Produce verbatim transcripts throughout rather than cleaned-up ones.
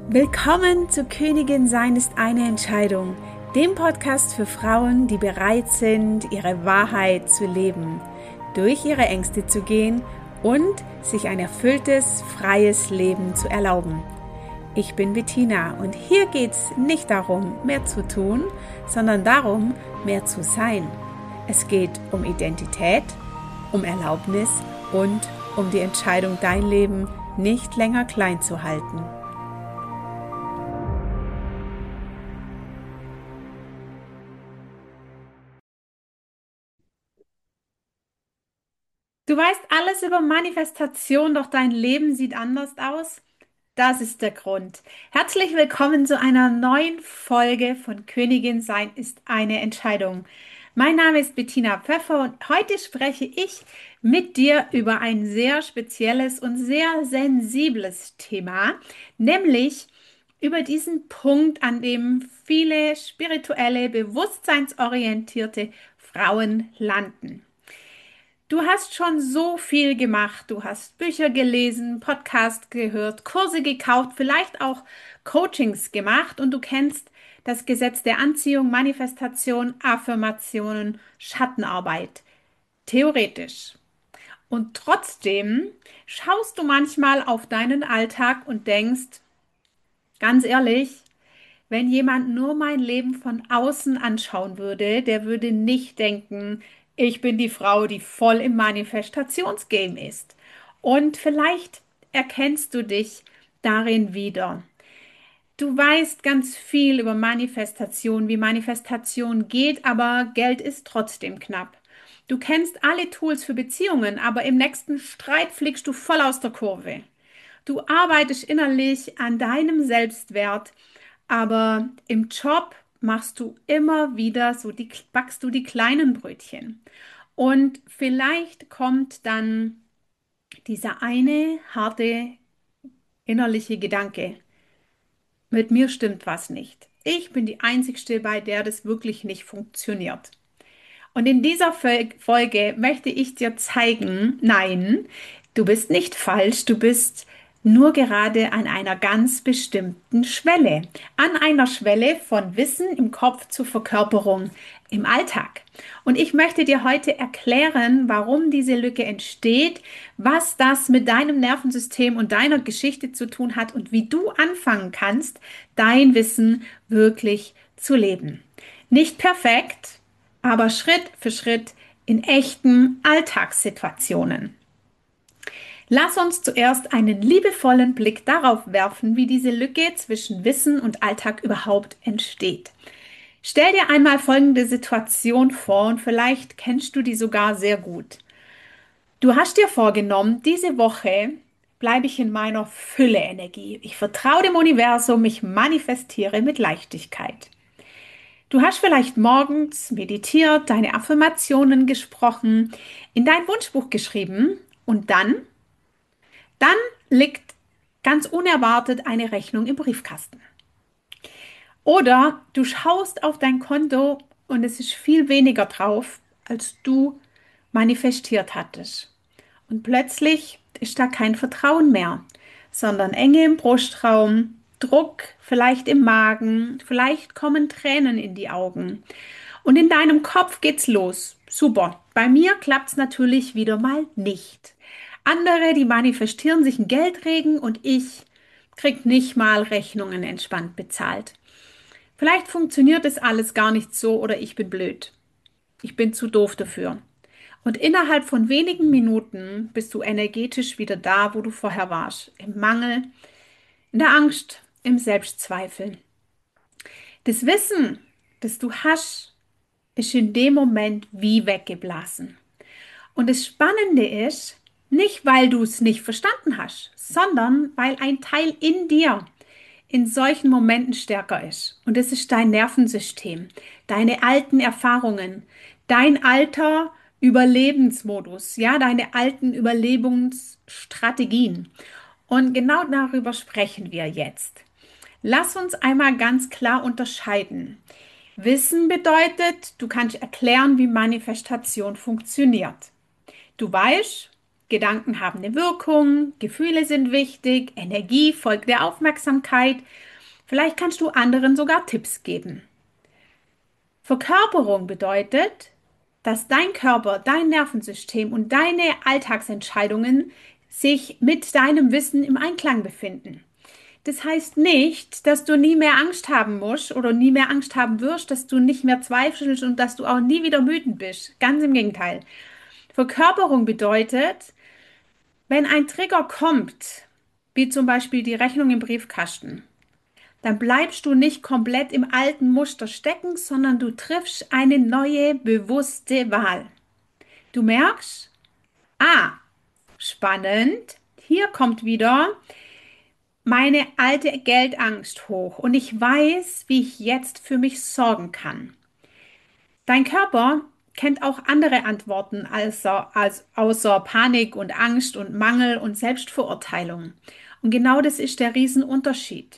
Willkommen zu Königin sein ist eine Entscheidung, dem Podcast für Frauen, die bereit sind, ihre Wahrheit zu leben, durch ihre Ängste zu gehen und sich ein erfülltes, freies Leben zu erlauben. Ich bin Bettina und hier geht es nicht darum, mehr zu tun, sondern darum, mehr zu sein. Es geht um Identität, um Erlaubnis und um die Entscheidung, dein Leben nicht länger klein zu halten. Du weißt alles über Manifestation, doch dein Leben sieht anders aus? Das ist der Grund. Herzlich willkommen zu einer neuen Folge von Königin sein ist eine Entscheidung. Mein Name ist Bettina Pfeffer und heute spreche ich mit dir über ein sehr spezielles und sehr sensibles Thema, nämlich über diesen Punkt, an dem viele spirituelle, bewusstseinsorientierte Frauen landen. Du hast schon so viel gemacht. Du hast Bücher gelesen, Podcasts gehört, Kurse gekauft, vielleicht auch Coachings gemacht und du kennst das Gesetz der Anziehung, Manifestation, Affirmationen, Schattenarbeit. Theoretisch. Und trotzdem schaust du manchmal auf deinen Alltag und denkst, ganz ehrlich, wenn jemand nur mein Leben von außen anschauen würde, der würde nicht denken, ich bin die Frau, die voll im Manifestationsgame ist. Und vielleicht erkennst du dich darin wieder. Du weißt ganz viel über Manifestation, wie Manifestation geht, aber Geld ist trotzdem knapp. Du kennst alle Tools für Beziehungen, aber im nächsten Streit fliegst du voll aus der Kurve. Du arbeitest innerlich an deinem Selbstwert, aber im Job machst du immer wieder so die, backst du die kleinen Brötchen. Und vielleicht kommt dann dieser eine harte innerliche Gedanke. Mit mir stimmt was nicht. Ich bin die Einzigste, bei der das wirklich nicht funktioniert. Und in dieser Folge möchte ich dir zeigen, nein, du bist nicht falsch, du bist nur gerade an einer ganz bestimmten Schwelle. An einer Schwelle von Wissen im Kopf zur Verkörperung im Alltag. Und ich möchte dir heute erklären, warum diese Lücke entsteht, was das mit deinem Nervensystem und deiner Geschichte zu tun hat und wie du anfangen kannst, dein Wissen wirklich zu leben. Nicht perfekt, aber Schritt für Schritt in echten Alltagssituationen. Lass uns zuerst einen liebevollen Blick darauf werfen, wie diese Lücke zwischen Wissen und Alltag überhaupt entsteht. Stell dir einmal folgende Situation vor und vielleicht kennst du die sogar sehr gut. Du hast dir vorgenommen, diese Woche bleibe ich in meiner Fülle-Energie. Ich vertraue dem Universum, ich manifestiere mit Leichtigkeit. Du hast vielleicht morgens meditiert, deine Affirmationen gesprochen, in dein Wunschbuch geschrieben und dann, dann liegt ganz unerwartet eine Rechnung im Briefkasten. Oder du schaust auf dein Konto und es ist viel weniger drauf, als du manifestiert hattest. Und plötzlich ist da kein Vertrauen mehr, sondern Enge im Brustraum, Druck vielleicht im Magen, vielleicht kommen Tränen in die Augen. Und in deinem Kopf geht's los. Super. Bei mir klappt's natürlich wieder mal nicht. Andere, die manifestieren sich einen Geldregen und ich krieg nicht mal Rechnungen entspannt bezahlt. Vielleicht funktioniert es alles gar nicht so oder ich bin blöd. Ich bin zu doof dafür. Und innerhalb von wenigen Minuten bist du energetisch wieder da, wo du vorher warst. Im Mangel, in der Angst, im Selbstzweifel. Das Wissen, das du hast, ist in dem Moment wie weggeblasen. Und das Spannende ist, nicht weil du es nicht verstanden hast, sondern weil ein Teil in dir in solchen Momenten stärker ist. Und das ist dein Nervensystem, deine alten Erfahrungen, dein alter Überlebensmodus, ja, deine alten Überlebensstrategien. Und genau darüber sprechen wir jetzt. Lass uns einmal ganz klar unterscheiden. Wissen bedeutet, du kannst erklären, wie Manifestation funktioniert. Du weißt, Gedanken haben eine Wirkung, Gefühle sind wichtig, Energie folgt der Aufmerksamkeit. Vielleicht kannst du anderen sogar Tipps geben. Verkörperung bedeutet, dass dein Körper, dein Nervensystem und deine Alltagsentscheidungen sich mit deinem Wissen im Einklang befinden. Das heißt nicht, dass du nie mehr Angst haben musst oder nie mehr Angst haben wirst, dass du nicht mehr zweifelst und dass du auch nie wieder wütend bist. Ganz im Gegenteil. Verkörperung bedeutet, wenn ein Trigger kommt, wie zum Beispiel die Rechnung im Briefkasten, dann bleibst du nicht komplett im alten Muster stecken, sondern du triffst eine neue, bewusste Wahl. Du merkst, ah, spannend, hier kommt wieder meine alte Geldangst hoch und ich weiß, wie ich jetzt für mich sorgen kann. Dein Körper kennt auch andere Antworten außer, als, außer Panik und Angst und Mangel und Selbstverurteilung. Und genau das ist der Riesenunterschied.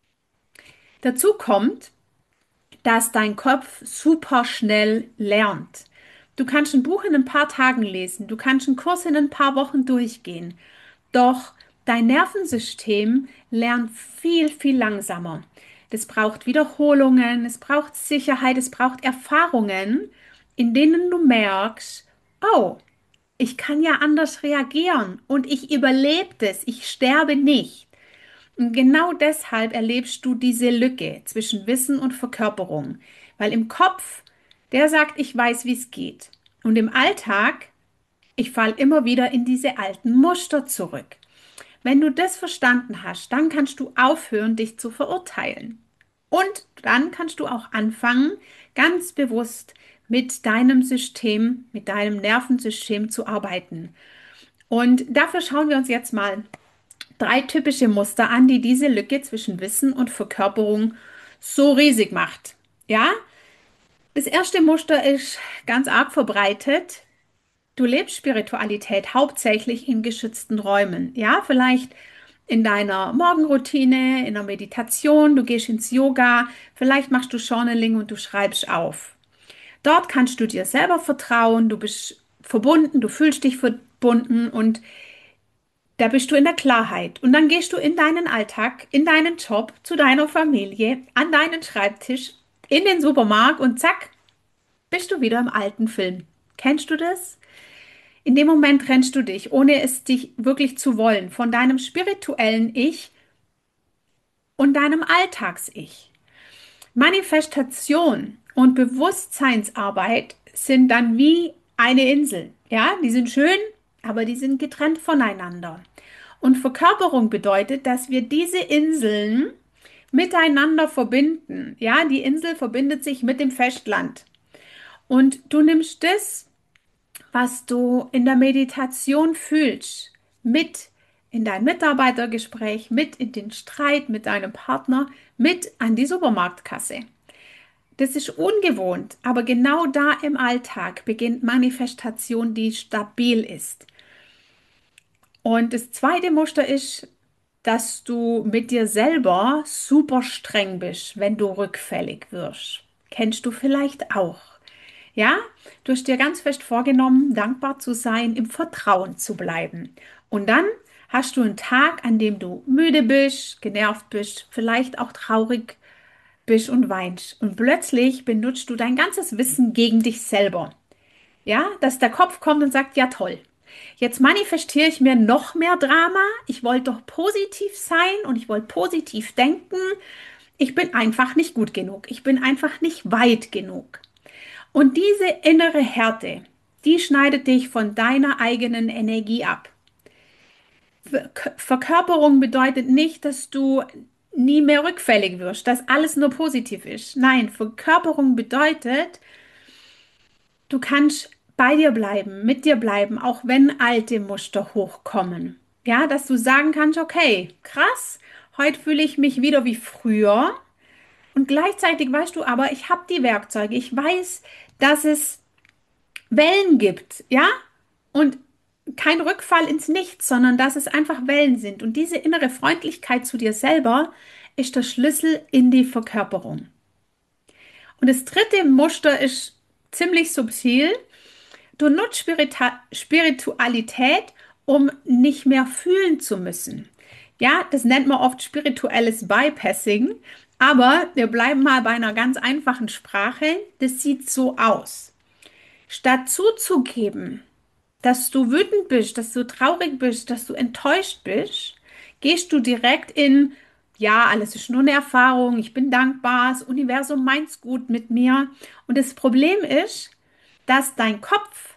Dazu kommt, dass dein Kopf super schnell lernt. Du kannst ein Buch in ein paar Tagen lesen, du kannst einen Kurs in ein paar Wochen durchgehen, doch dein Nervensystem lernt viel, viel langsamer. Das braucht Wiederholungen, es braucht Sicherheit, es braucht Erfahrungen, in denen du merkst, oh, ich kann ja anders reagieren und ich überlebe das, ich sterbe nicht. Und genau deshalb erlebst du diese Lücke zwischen Wissen und Verkörperung, weil im Kopf, der sagt, ich weiß, wie es geht. Und im Alltag, ich falle immer wieder in diese alten Muster zurück. Wenn du das verstanden hast, dann kannst du aufhören, dich zu verurteilen. Und dann kannst du auch anfangen, ganz bewusst mit deinem System, mit deinem Nervensystem zu arbeiten. Und dafür schauen wir uns jetzt mal drei typische Muster an, die diese Lücke zwischen Wissen und Verkörperung so riesig macht. Ja, das erste Muster ist ganz arg verbreitet. Du lebst Spiritualität hauptsächlich in geschützten Räumen. Ja, vielleicht in deiner Morgenroutine, in der Meditation, du gehst ins Yoga, vielleicht machst du Journaling und du schreibst auf. Dort kannst du dir selber vertrauen, du bist verbunden, du fühlst dich verbunden und da bist du in der Klarheit. Und dann gehst du in deinen Alltag, in deinen Job, zu deiner Familie, an deinen Schreibtisch, in den Supermarkt und zack, bist du wieder im alten Film. Kennst du das? In dem Moment trennst du dich, ohne es dich wirklich zu wollen, von deinem spirituellen Ich und deinem Alltags-Ich. Manifestation und Bewusstseinsarbeit sind dann wie eine Insel. Ja, die sind schön, aber die sind getrennt voneinander. Und Verkörperung bedeutet, dass wir diese Inseln miteinander verbinden. Ja, die Insel verbindet sich mit dem Festland. Und du nimmst das, was du in der Meditation fühlst, mit in dein Mitarbeitergespräch, mit in den Streit mit deinem Partner, mit an die Supermarktkasse. Das ist ungewohnt, aber genau da im Alltag beginnt Manifestation, die stabil ist. Und das zweite Muster ist, dass du mit dir selber super streng bist, wenn du rückfällig wirst. Kennst du vielleicht auch. Ja, du hast dir ganz fest vorgenommen, dankbar zu sein, im Vertrauen zu bleiben. Und dann hast du einen Tag, an dem du müde bist, genervt bist, vielleicht auch traurig bist und weinst. Und plötzlich benutzt du dein ganzes Wissen gegen dich selber. Ja, dass der Kopf kommt und sagt, ja toll. Jetzt manifestiere ich mir noch mehr Drama. Ich wollte doch positiv sein und ich wollte positiv denken. Ich bin einfach nicht gut genug. Ich bin einfach nicht weit genug. Und diese innere Härte, die schneidet dich von deiner eigenen Energie ab. Verkörperung bedeutet nicht, dass du nie mehr rückfällig wirst, dass alles nur positiv ist. Nein, Verkörperung bedeutet, du kannst bei dir bleiben, mit dir bleiben, auch wenn alte Muster hochkommen. Ja, dass du sagen kannst, okay, krass, heute fühle ich mich wieder wie früher. Und gleichzeitig weißt du aber, ich habe die Werkzeuge. Ich weiß, dass es Wellen gibt, ja? Und kein Rückfall ins Nichts, sondern dass es einfach Wellen sind. Und diese innere Freundlichkeit zu dir selber ist der Schlüssel in die Verkörperung. Und das dritte Muster ist ziemlich subtil. Du nutzt Spirita Spiritualität, um nicht mehr fühlen zu müssen. Ja, das nennt man oft spirituelles Bypassing, aber wir bleiben mal bei einer ganz einfachen Sprache. Das sieht so aus. Statt zuzugeben, dass du wütend bist, dass du traurig bist, dass du enttäuscht bist, gehst du direkt in, ja, alles ist nur eine Erfahrung, ich bin dankbar, das Universum meint's gut mit mir. Und das Problem ist, dass dein Kopf,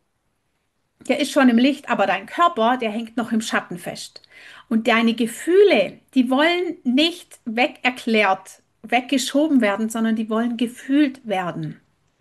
der ist schon im Licht, aber dein Körper, der hängt noch im Schatten fest. Und deine Gefühle, die wollen nicht wegerklärt, weggeschoben werden, sondern die wollen gefühlt werden.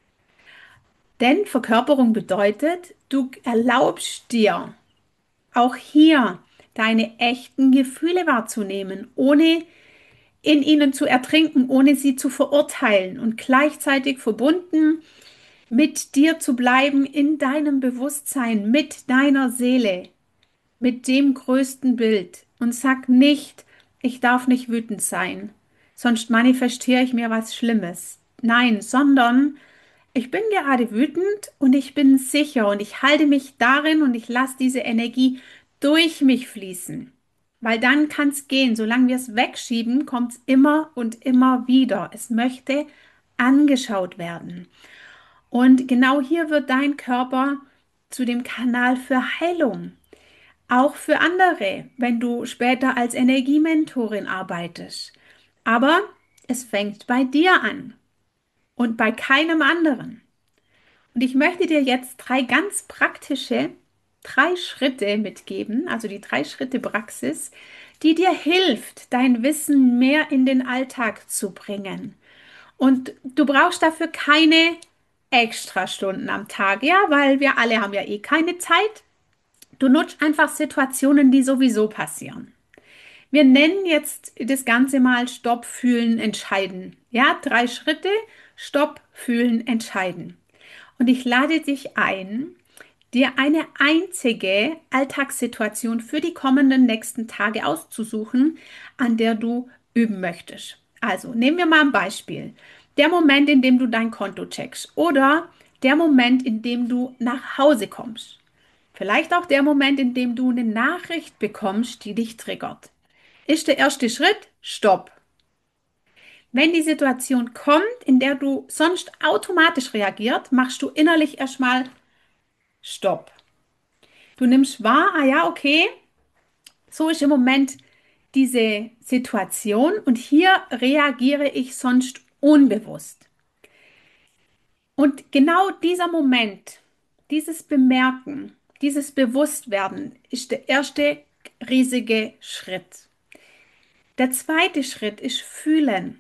Denn Verkörperung bedeutet, du erlaubst dir auch hier deine echten Gefühle wahrzunehmen, ohne in ihnen zu ertrinken, ohne sie zu verurteilen und gleichzeitig verbunden mit dir zu bleiben in deinem Bewusstsein, mit deiner Seele, mit dem größten Bild. Und sag nicht, ich darf nicht wütend sein, sonst manifestiere ich mir was Schlimmes. Nein, sondern ich bin gerade wütend und ich bin sicher und ich halte mich darin und ich lasse diese Energie durch mich fließen. Weil dann kann es gehen. Solange wir es wegschieben, kommt es immer und immer wieder. Es möchte angeschaut werden. Und genau hier wird dein Körper zu dem Kanal für Heilung. Auch für andere, wenn du später als Energiementorin arbeitest. Aber es fängt bei dir an und bei keinem anderen. Und ich möchte dir jetzt drei ganz praktische, drei Schritte mitgeben, also die drei Schritte Praxis, die dir hilft, dein Wissen mehr in den Alltag zu bringen. Und du brauchst dafür keine Extrastunden am Tag, ja, weil wir alle haben ja eh keine Zeit. Du nutzt einfach Situationen, die sowieso passieren. Wir nennen jetzt das Ganze mal Stopp, Fühlen, Entscheiden. Ja, drei Schritte, Stopp, Fühlen, Entscheiden. Und ich lade dich ein, dir eine einzige Alltagssituation für die kommenden nächsten Tage auszusuchen, an der du üben möchtest. Also nehmen wir mal ein Beispiel. Der Moment, in dem du dein Konto checkst oder der Moment, in dem du nach Hause kommst. Vielleicht auch der Moment, in dem du eine Nachricht bekommst, die dich triggert. Ist der erste Schritt Stopp. Wenn die Situation kommt, in der du sonst automatisch reagiert, machst du innerlich erstmal Stopp. Du nimmst wahr, ah ja, okay, so ist im Moment diese Situation und hier reagiere ich sonst unbewusst. Und genau dieser Moment, dieses Bemerken, dieses Bewusstwerden ist der erste riesige Schritt. Der zweite Schritt ist Fühlen.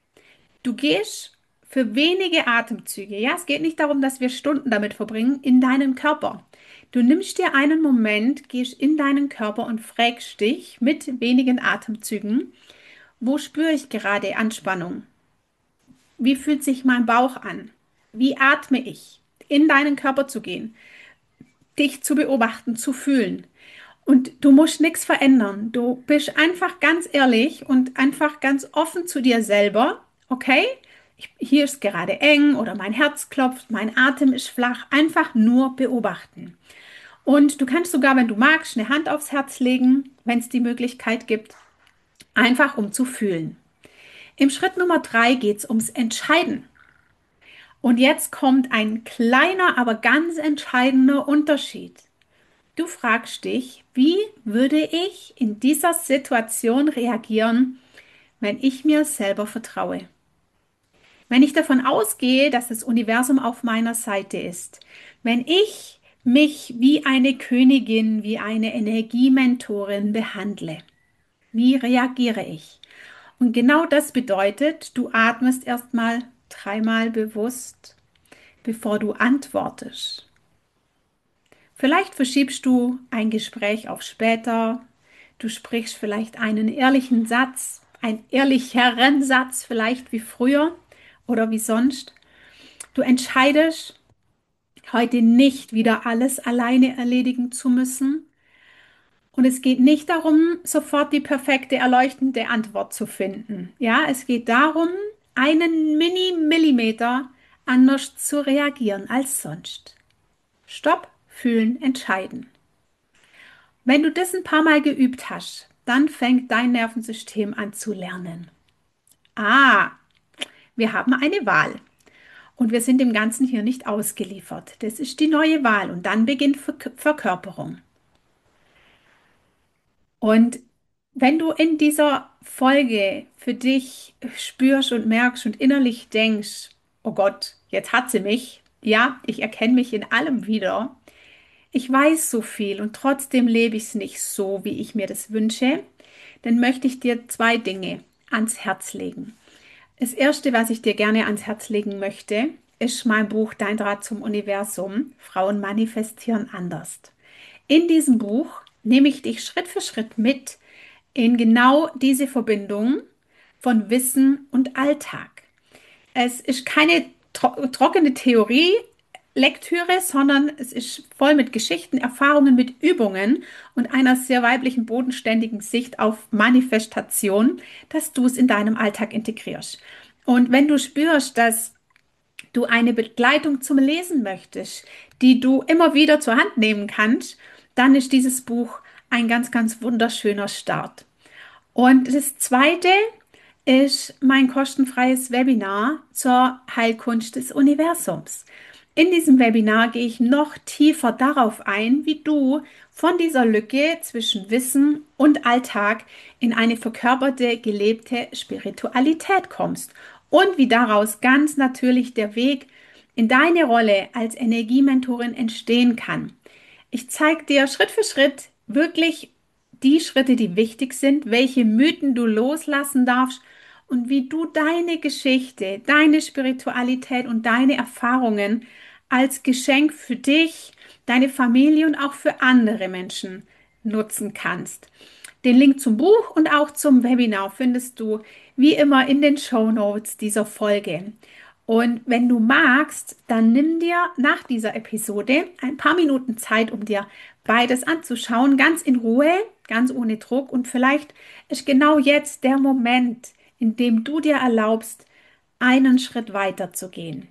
Du gehst für wenige Atemzüge, ja, es geht nicht darum, dass wir Stunden damit verbringen, in deinen Körper. Du nimmst dir einen Moment, gehst in deinen Körper und fragst dich mit wenigen Atemzügen, wo spüre ich gerade Anspannung? Wie fühlt sich mein Bauch an? Wie atme ich? In deinen Körper zu gehen, dich zu beobachten, zu fühlen. Und du musst nichts verändern. Du bist einfach ganz ehrlich und einfach ganz offen zu dir selber. Okay, ich, hier ist gerade eng oder mein Herz klopft, mein Atem ist flach. Einfach nur beobachten. Und du kannst sogar, wenn du magst, eine Hand aufs Herz legen, wenn es die Möglichkeit gibt, einfach um zu fühlen. Im Schritt Nummer drei geht es ums Entscheiden. Und jetzt kommt ein kleiner, aber ganz entscheidender Unterschied. Du fragst dich, wie würde ich in dieser Situation reagieren, wenn ich mir selber vertraue? Wenn ich davon ausgehe, dass das Universum auf meiner Seite ist, wenn ich mich wie eine Königin, wie eine Energiementorin behandle, wie reagiere ich? Und genau das bedeutet, du atmest erstmal dreimal bewusst, bevor du antwortest. Vielleicht verschiebst du ein Gespräch auf später. Du sprichst vielleicht einen ehrlichen Satz, einen ehrlicheren Satz, vielleicht wie früher oder wie sonst. Du entscheidest, heute nicht wieder alles alleine erledigen zu müssen. Und es geht nicht darum, sofort die perfekte, erleuchtende Antwort zu finden. Ja, es geht darum, einen Mini-Millimeter anders zu reagieren als sonst. Stopp, fühlen, entscheiden. Wenn du das ein paar Mal geübt hast, dann fängt dein Nervensystem an zu lernen. Ah, wir haben eine Wahl und wir sind dem Ganzen hier nicht ausgeliefert. Das ist die neue Wahl und dann beginnt Verkörperung. Und wenn du in dieser Folge für dich spürst und merkst und innerlich denkst, oh Gott, jetzt hat sie mich, ja, ich erkenne mich in allem wieder. Ich weiß so viel und trotzdem lebe ich es nicht so, wie ich mir das wünsche, dann möchte ich dir zwei Dinge ans Herz legen. Das erste, was ich dir gerne ans Herz legen möchte, ist mein Buch Dein Draht zum Universum. Frauen manifestieren anders. In diesem Buch nehme ich dich Schritt für Schritt mit in genau diese Verbindung von Wissen und Alltag. Es ist keine tro trockene Theorie-Lektüre, sondern es ist voll mit Geschichten, Erfahrungen, mit Übungen und einer sehr weiblichen, bodenständigen Sicht auf Manifestation, dass du es in deinem Alltag integrierst. Und wenn du spürst, dass du eine Begleitung zum Lesen möchtest, die du immer wieder zur Hand nehmen kannst, dann ist dieses Buch ein ganz, ganz wunderschöner Start. Und das Zweite ist mein kostenfreies Webinar zur Heilkunst des Universums. In diesem Webinar gehe ich noch tiefer darauf ein, wie du von dieser Lücke zwischen Wissen und Alltag in eine verkörperte, gelebte Spiritualität kommst und wie daraus ganz natürlich der Weg in deine Rolle als Energiementorin entstehen kann. Ich zeige dir Schritt für Schritt wirklich die Schritte, die wichtig sind, welche Mythen du loslassen darfst und wie du deine Geschichte, deine Spiritualität und deine Erfahrungen als Geschenk für dich, deine Familie und auch für andere Menschen nutzen kannst. Den Link zum Buch und auch zum Webinar findest du wie immer in den Shownotes dieser Folge. Und wenn du magst, dann nimm dir nach dieser Episode ein paar Minuten Zeit, um dir beides anzuschauen, ganz in Ruhe, ganz ohne Druck. Und vielleicht ist genau jetzt der Moment, in dem du dir erlaubst, einen Schritt weiter zu gehen.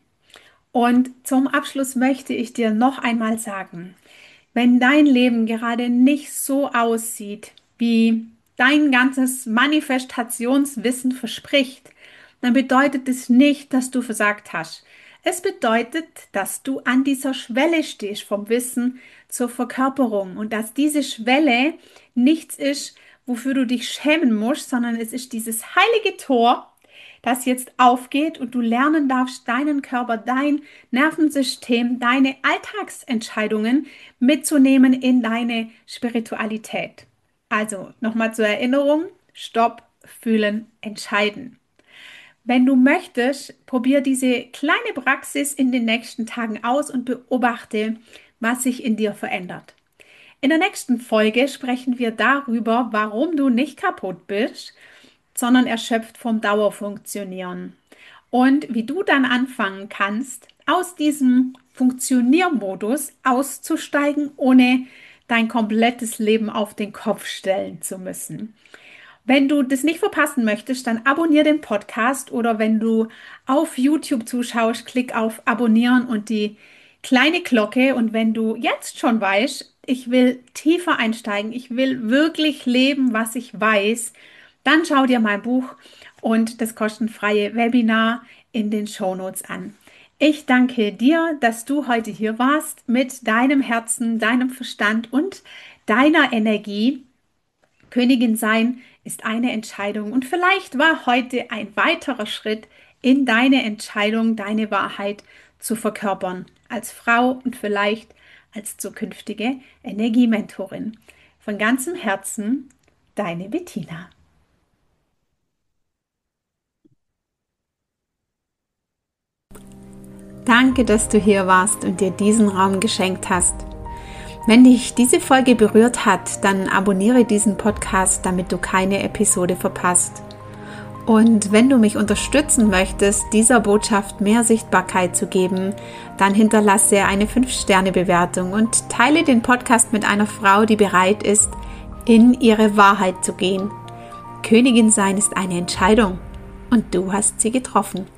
Und zum Abschluss möchte ich dir noch einmal sagen, wenn dein Leben gerade nicht so aussieht, wie dein ganzes Manifestationswissen verspricht, dann bedeutet es nicht, dass du versagt hast. Es bedeutet, dass du an dieser Schwelle stehst vom Wissen zur Verkörperung und dass diese Schwelle nichts ist, wofür du dich schämen musst, sondern es ist dieses heilige Tor, das jetzt aufgeht und du lernen darfst, deinen Körper, dein Nervensystem, deine Alltagsentscheidungen mitzunehmen in deine Spiritualität. Also nochmal zur Erinnerung, Stopp, fühlen, entscheiden. Wenn du möchtest, probier diese kleine Praxis in den nächsten Tagen aus und beobachte, was sich in dir verändert. In der nächsten Folge sprechen wir darüber, warum du nicht kaputt bist, sondern erschöpft vom Dauerfunktionieren. Und wie du dann anfangen kannst, aus diesem Funktioniermodus auszusteigen, ohne dein komplettes Leben auf den Kopf stellen zu müssen. Wenn du das nicht verpassen möchtest, dann abonniere den Podcast oder wenn du auf YouTube zuschaust, klick auf Abonnieren und die kleine Glocke. Und wenn du jetzt schon weißt, ich will tiefer einsteigen, ich will wirklich leben, was ich weiß, dann schau dir mein Buch und das kostenfreie Webinar in den Shownotes an. Ich danke dir, dass du heute hier warst mit deinem Herzen, deinem Verstand und deiner Energie. Königin sein ist eine Entscheidung und vielleicht war heute ein weiterer Schritt in deine Entscheidung, deine Wahrheit zu verkörpern, als Frau und vielleicht als zukünftige Energiementorin. Von ganzem Herzen, deine Bettina. Danke, dass du hier warst und dir diesen Raum geschenkt hast. Wenn dich diese Folge berührt hat, dann abonniere diesen Podcast, damit du keine Episode verpasst. Und wenn du mich unterstützen möchtest, dieser Botschaft mehr Sichtbarkeit zu geben, dann hinterlasse eine fünf Sterne Bewertung und teile den Podcast mit einer Frau, die bereit ist, in ihre Wahrheit zu gehen. Königin sein ist eine Entscheidung und du hast sie getroffen.